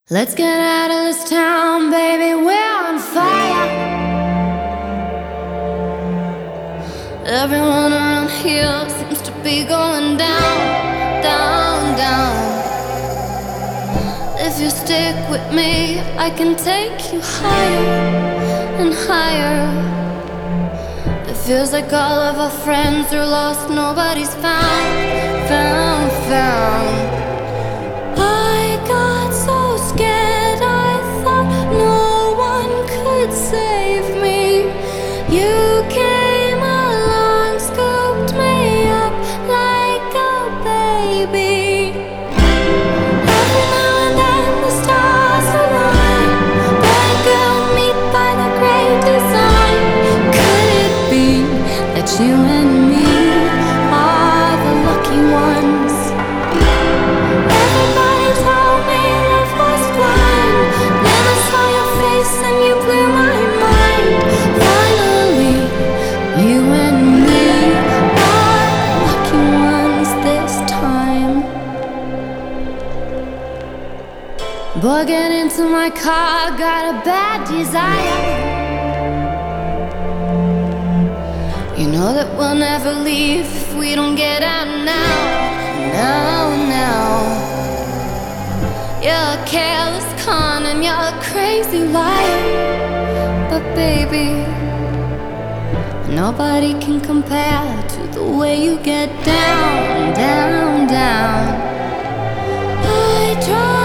Let's get out of this town, baby, we're on fire. Everyone around here seems to be going down, down, down. If you stick with me, I can take you higher and higher. It feels like all of our friends are lost, nobody's found, found, found. I got so scared, I thought no one could save me. You came along, scooped me up like a baby. Every now and then the stars align, boy and girl meet by the great design. Could it be that you and me are the lucky ones? Everybody told me love was blind. Then I saw your face and you blew my mind. Finally, you and me are the lucky ones this time. Boy, get into my car, got a bad desire. You know that we'll never leave if we don't get out now, now, now. You're a careless con and you're a crazy liar. But baby, nobody can compare to the way you get down, down, down. I try